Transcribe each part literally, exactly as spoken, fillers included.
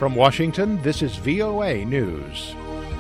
From Washington, this is V O A News.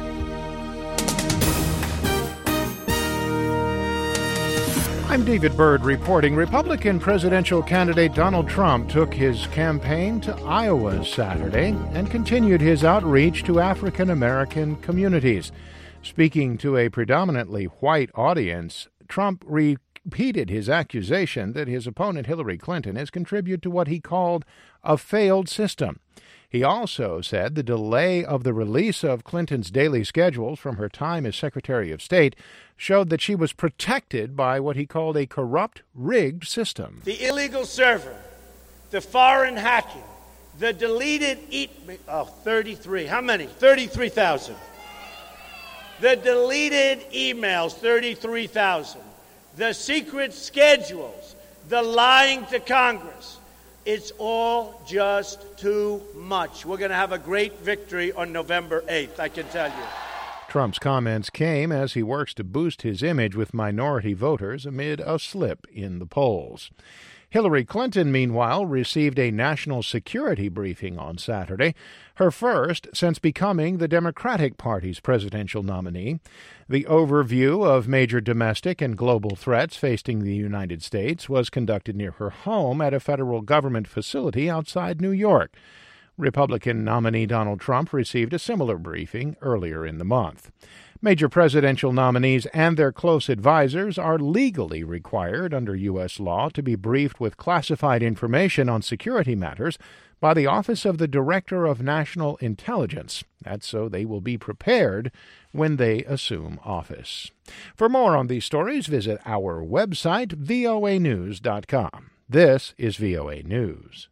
I'm David Byrd reporting. Republican presidential candidate Donald Trump took his campaign to Iowa Saturday and continued his outreach to African American communities. Speaking to a predominantly white audience, Trump repeated his accusation that his opponent Hillary Clinton has contributed to what he called a failed system. He also said the delay of the release of Clinton's daily schedules from her time as Secretary of State showed that she was protected by what he called a corrupt, rigged system. The illegal server, the foreign hacking, the deleted e- oh, thirty-three. How many? thirty-three thousand. The deleted emails, thirty-three thousand. The secret schedules, the lying to Congress. It's all just too much. We're going to have a great victory on November eighth, I can tell you. Trump's comments came as he works to boost his image with minority voters amid a slip in the polls. Hillary Clinton, meanwhile, received a national security briefing on Saturday, her first since becoming the Democratic Party's presidential nominee. The overview of major domestic and global threats facing the United States was conducted near her home at a federal government facility outside New York. Republican nominee Donald Trump received a similar briefing earlier in the month. Major presidential nominees and their close advisors are legally required under U S law to be briefed with classified information on security matters by the Office of the Director of National Intelligence. That's so they will be prepared when they assume office. For more on these stories, visit our website, V O A news dot com. This is V O A News.